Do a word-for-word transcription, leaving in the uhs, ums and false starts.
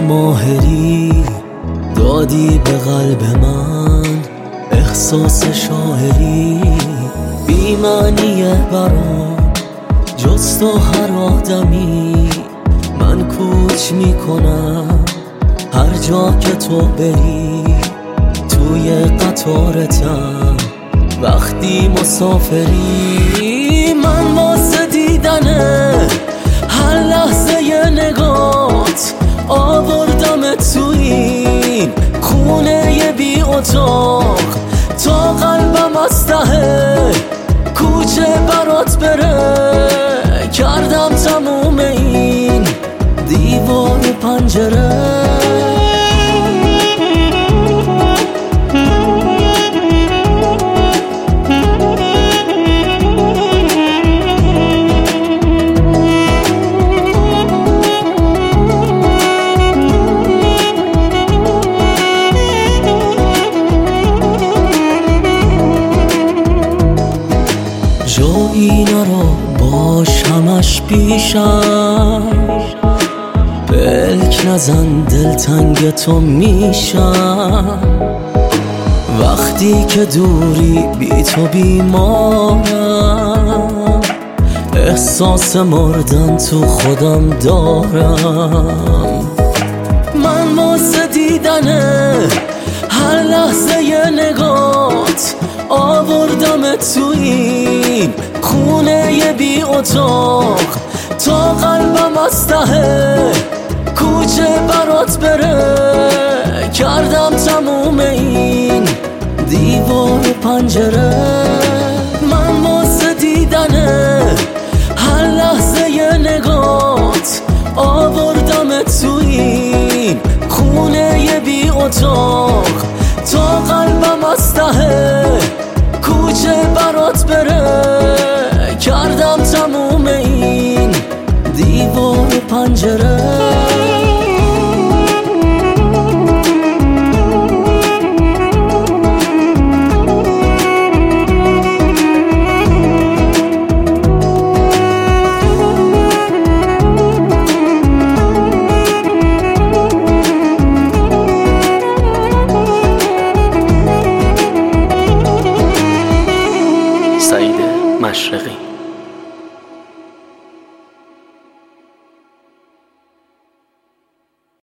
ماهری دادی به قلب من احساس شاعری، بی معنیه برام جز تو هر آدمی. من کوچ میکنم هر جا که تو بری، توی قطارتم وقتی مسافری. من واسه دیدنه هر لحظه ی نگات آوردم تو این خونه ی بی اتاق، تا قلبم از ته کوچه برات بره. کردم تموم این دیوار و پنجره. جایی نرا باش همش پیشم، بلک نزن دلتنگ تو میشم. وقتی که دوری بی تو بیمارم، احساس مردن تو خودم دارم. من واسه دیدنه هر لحظه ی نگات آوردم تو این خونه ی بی اتاق، تا قلبم از ته کوچه برات بره. کردم تموم این دیوار و پنجره. من واسه دیدنه هر لحظه ی نگات آوردم تو این خونه ی بی اتاق، تا قلبم از ته کوچه برات بره. کردم تموم این دیوار و پنجره.